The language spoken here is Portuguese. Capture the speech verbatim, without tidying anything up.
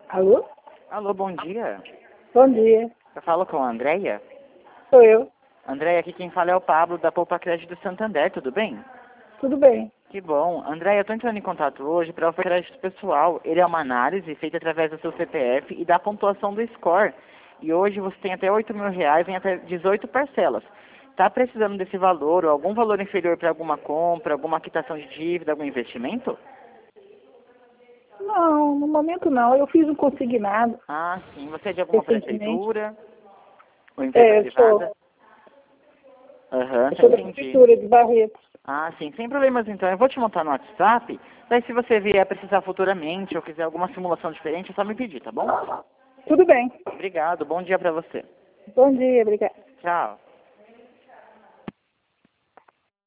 Alô? Alô, bom dia. Bom dia. Eu falo com a Andréia. Sou eu. Andréia, aqui quem fala é o Pablo, da Poupa Crédito do Santander, tudo bem? Tudo bem. Que bom. Andréia, eu estou entrando em contato hoje para oferecer crédito pessoal. Ele é uma análise feita através do seu C P F e da pontuação do score. E hoje você tem até oito mil reais em até dezoito parcelas. Está precisando desse valor ou algum valor inferior para alguma compra, alguma quitação de dívida, algum investimento? Não, no momento não. Eu fiz um consignado Ah, sim. Você é de alguma recentemente. prefeitura ou empresa É, eu sou, privada? Aham, eu sou da entendi. prefeitura de Barretos. Ah, sim, sem problemas então. Eu vou te montar no WhatsApp. Daí se você vier precisar futuramente ou quiser alguma simulação diferente, é só me pedir, tá bom? Tudo bem. Obrigado, bom dia pra você. Bom dia, obrigada. Tchau.